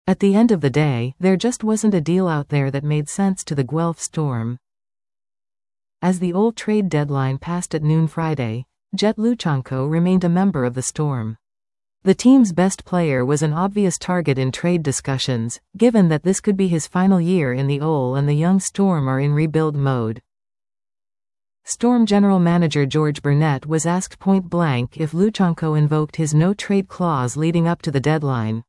At the end of the day, there just wasn't a deal out there that made sense to the Guelph Storm. As the old trade deadline passed at noon Friday, Jet Luchanko remained a member of the Storm. The team's best player was an obvious target in trade discussions, given that this could be his final year in the OL and the young Storm are in rebuild mode. Storm general manager George Burnett was asked point-blank if Luchanko invoked his no-trade clause leading up to the deadline.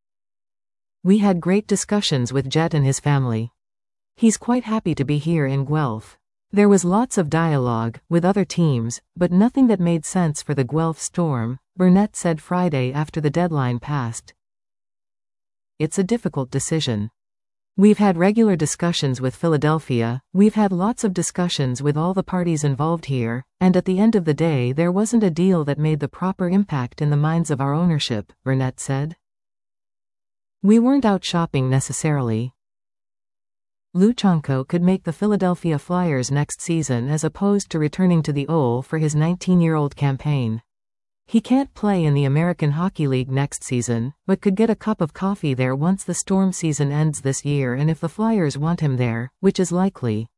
"We had great discussions with Jet and his family. He's quite happy to be here in Guelph. There was lots of dialogue with other teams, but nothing that made sense for the Guelph Storm," Burnett said Friday after the deadline passed. "It's a difficult decision. We've had regular discussions with Philadelphia, we've had lots of discussions with all the parties involved here, and at the end of the day there wasn't a deal that made the proper impact in the minds of our ownership," Burnett said. "We weren't out shopping necessarily. Luchanko could make the Philadelphia Flyers next season as opposed to returning to the OL for his 19-year-old campaign. He can't play in the American Hockey League next season, but could get a cup of coffee there once the Storm season ends this year and if the Flyers want him there, which is likely."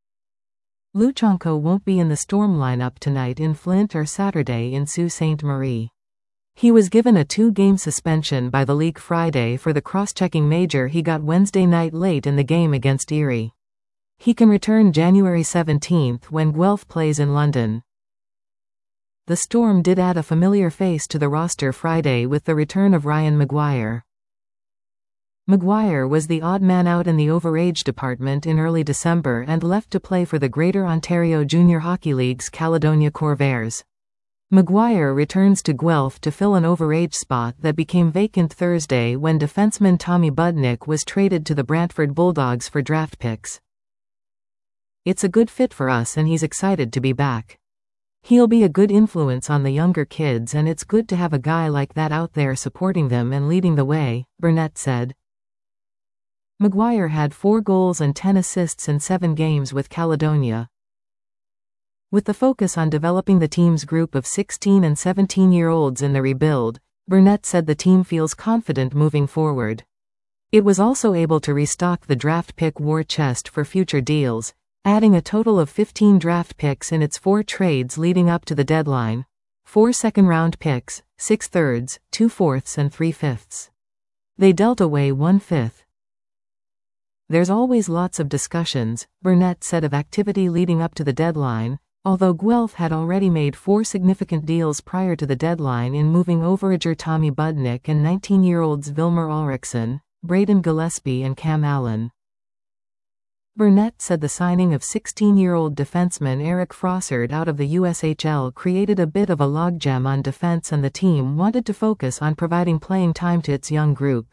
Luchanko won't be in the Storm lineup tonight in Flint or Saturday in Sault Ste. Marie. He was given a 2-game suspension by the league Friday for the cross-checking major he got Wednesday night late in the game against Erie. He can return January 17 when Guelph plays in London. The Storm did add a familiar face to the roster Friday with the return of Ryan Maguire. Maguire was the odd man out in the overage department in early December and left to play for the Greater Ontario Junior Hockey League's Caledonia Corvairs. Maguire returns to Guelph to fill an overage spot that became vacant Thursday when defenseman Tommy Budnick was traded to the Brantford Bulldogs for draft picks. "It's a good fit for us and he's excited to be back. He'll be a good influence on the younger kids and it's good to have a guy like that out there supporting them and leading the way," Burnett said. Maguire had 4 goals and 10 assists in 7 games with Caledonia. With the focus on developing the team's group of 16 and 17-year-olds in the rebuild, Burnett said the team feels confident moving forward. It was also able to restock the draft pick war chest for future deals, adding a total of 15 draft picks in its 4 trades leading up to the deadline: 4 second-round picks, 6 thirds, 2 fourths and 3 fifths. They dealt away 1 fifth. "There's always lots of discussions," Burnett said of activity leading up to the deadline, although Guelph had already made 4 significant deals prior to the deadline in moving overager Tommy Budnick and 19-year-olds Vilmer Ulrichsen, Braden Gillespie and Cam Allen. Burnett said the signing of 16-year-old defenseman Eric Frossard out of the USHL created a bit of a logjam on defense and the team wanted to focus on providing playing time to its young group.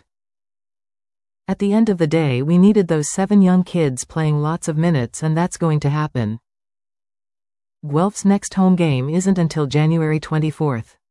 "At the end of the day we needed those 7 young kids playing lots of minutes and that's going to happen." Guelph's next home game isn't until January 24.